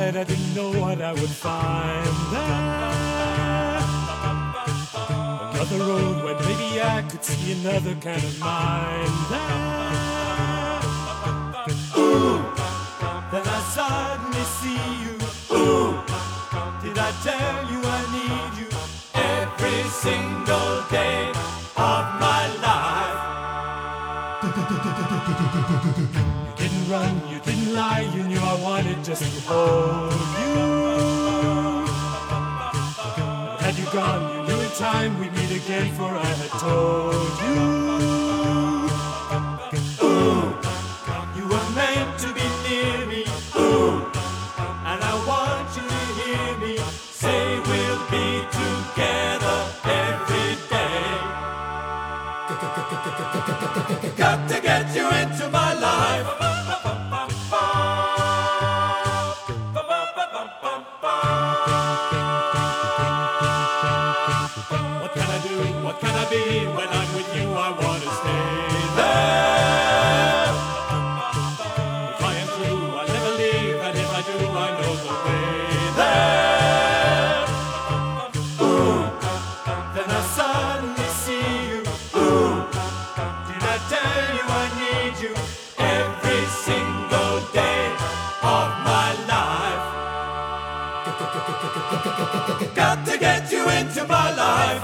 that I didn't know what I would find there. Another road where maybe I could see another kind of mind there. Ooh, then I suddenly see you. Ooh, did I tell you I need you every single day of my life? You didn't run, you didn't lie, you knew I wanted just to hold you. Had you gone, you knew in time we'd meet again, for I had told you. Ooh, you were meant to be near me. Ooh, and I want you to hear me say we'll be together every day. Got to get you into my life. What can I do? What can I be? When I'm with you, I want to stay there. If I am through, I'll never leave, and if I do, I know the way there. Ooh, then I suddenly see you. Ooh, did I tell you I need you every single day of my life? Got to get you into my life.